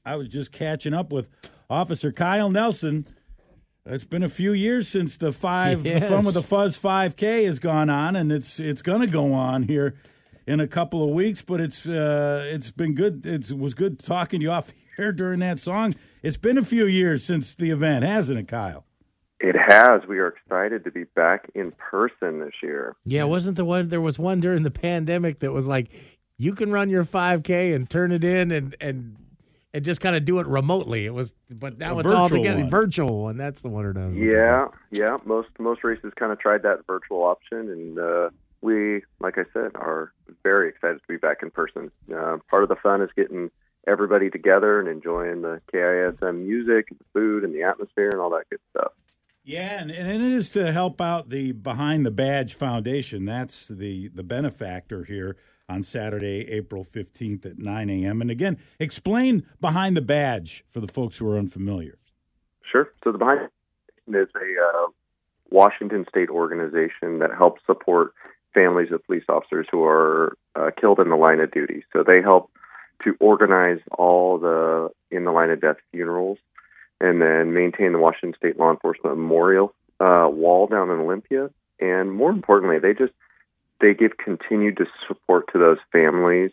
I was just catching up with Officer Kyle Nelson. It's been a few years since the Fun with the Fuzz 5K has gone on, and it's going to go on here in a couple of weeks. But it's been good. It was good talking to you off the air during that song. It's been a few years since the event, hasn't it, Kyle? It has. We are excited to be back in person this year. Yeah, wasn't there was one during the pandemic that was like, you can run your 5K and turn it in and just kind of do it remotely. But now it's all together virtual, and that's the one it does. Yeah. Most races kind of tried that virtual option, and we, like I said, are very excited to be back in person. Part of the fun is getting everybody together and enjoying the KISM music, and the food, and the atmosphere, and all that good stuff. Yeah, and it is to help out the Behind the Badge Foundation. That's the benefactor here on Saturday, April 15th at 9 a.m. And again, explain Behind the Badge for the folks who are unfamiliar. Sure. So the Behind the Badge is a Washington state organization that helps support families of police officers who are killed in the line of duty. So they help to organize all the in-the-line-of-death funerals and then maintain the Washington State Law Enforcement Memorial wall down in Olympia. And more importantly, they give continued support to those families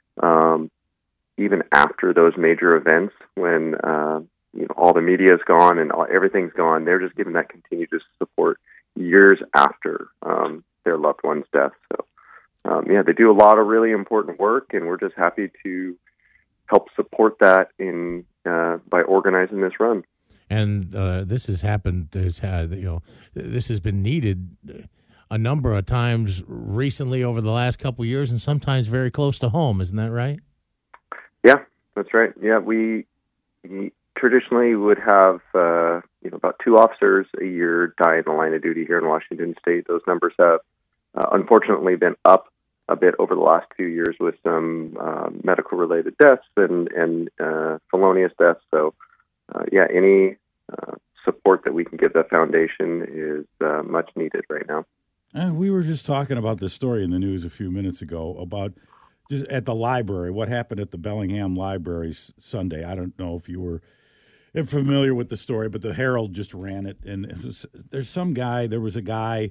even after those major events when all the media is gone and everything's gone. They're just giving that continued support years after their loved one's death. So, they do a lot of really important work, and we're just happy to help support that by organizing this run. And this has happened. This has been needed a number of times recently over the last couple of years, and sometimes very close to home. Isn't that right? Yeah, that's right. Yeah, we traditionally would have about 2 officers a year die in the line of duty here in Washington State. Those numbers have unfortunately been up a bit over the last few years with some medical-related deaths and felonious deaths. So, any support that we can give the foundation is much needed right now. And we were just talking about this story in the news a few minutes ago about just at the library, what happened at the Bellingham Library Sunday. I don't know if you were familiar with the story, but the Herald just ran it. And there was a guy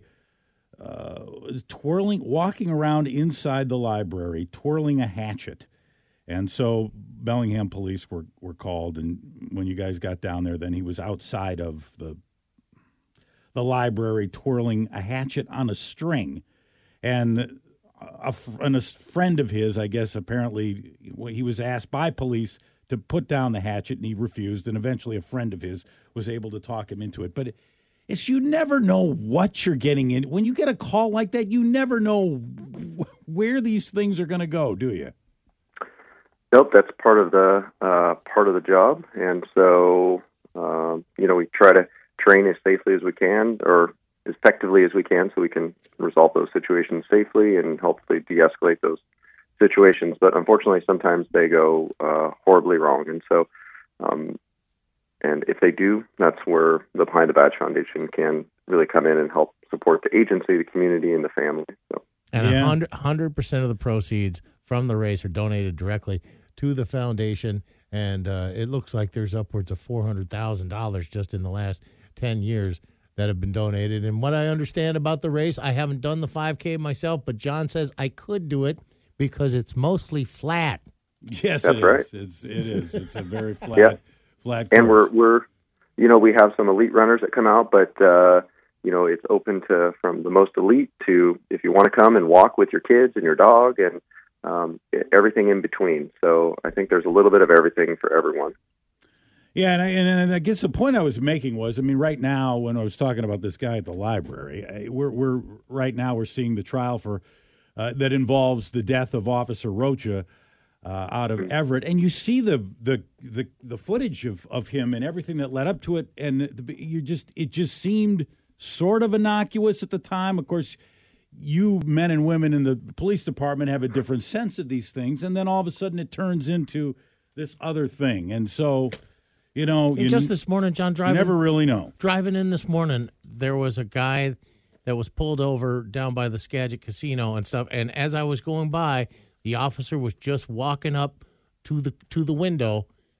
walking around inside the library, twirling a hatchet. And so Bellingham police were called, and when you guys got down there, then he was outside of the library twirling a hatchet on a string. And a friend of his, I guess, apparently he was asked by police to put down the hatchet, and he refused, and eventually a friend of his was able to talk him into it. But you never know what you're getting in. When you get a call like that, you never know where these things are going to go, do you? Nope, that's part of the job, and so we try to train as safely as we can, or as effectively as we can, so we can resolve those situations safely and hopefully de-escalate those situations. But unfortunately, sometimes they go horribly wrong, and so. And if they do, that's where the Behind the Badge Foundation can really come in and help support the agency, the community, and the family. So. And 100% of the proceeds from the race are donated directly to the foundation, and it looks like there's upwards of $400,000 just in the last 10 years that have been donated. And what I understand about the race, I haven't done the 5K myself, but John says I could do it because it's mostly flat. Yes, that's right. It is. It's a very flat. Yeah. And we're we have some elite runners that come out, but it's open to from the most elite to if you want to come and walk with your kids and your dog and everything in between. So I think there's a little bit of everything for everyone. Yeah, and I guess the point I was making was, right now when I was talking about this guy at the library, we're seeing the trial for that involves the death of Officer Rocha. Out of Everett, and you see the footage of him and everything that led up to it, and it just seemed sort of innocuous at the time. Of course, you men and women in the police department have a different sense of these things, and then all of a sudden it turns into this other thing, and so just this morning, John, you never really know. Driving in this morning, there was a guy that was pulled over down by the Skagit Casino and stuff, and as I was going by. The officer was just walking up to the window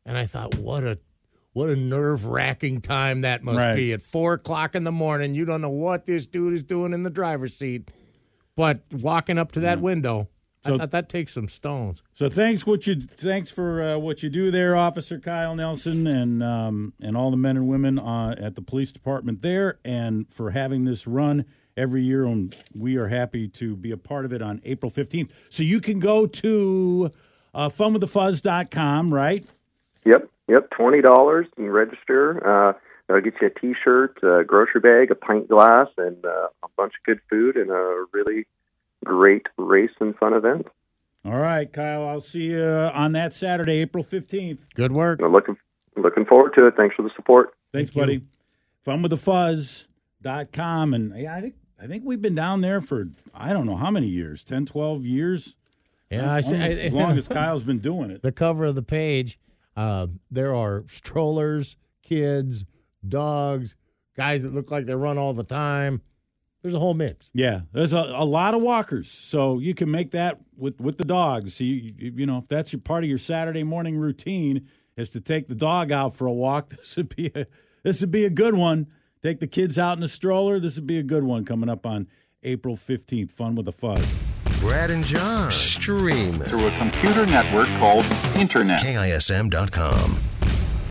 And I thought, what a nerve-wracking time that must be. At 4 o'clock in the morning, you don't know what this dude is doing in the driver's seat. But walking up to that window, I thought that takes some stones. So thanks for what you do there, Officer Kyle Nelson, and all the men and women at the police department there, and for having this run every year. And we are happy to be a part of it on April 15th. So you can go to funwiththefuzz.com, right? Yep, $20 and register. That'll get you a T-shirt, a grocery bag, a pint glass, and a bunch of good food, and a really great race and fun event. All right, Kyle, I'll see you on that Saturday, April 15th. Good work. I'm looking forward to it. Thanks for the support. Thanks, buddy. Funwiththefuzz.com. And yeah, I think we've been down there for, I don't know how many years, 10, 12 years? Yeah, as long as Kyle's been doing it. The cover of the page, there are strollers, kids, dogs, guys that look like they run all the time. There's a whole mix. Yeah, there's a lot of walkers, so you can make that with the dogs. So you know, if that's your part of your Saturday morning routine is to take the dog out for a walk, this would be a good one. Take the kids out in the stroller. This would be a good one coming up on April 15th. Fun with the Fuzz. Brad and John stream through a computer network called Internet. KISM.com.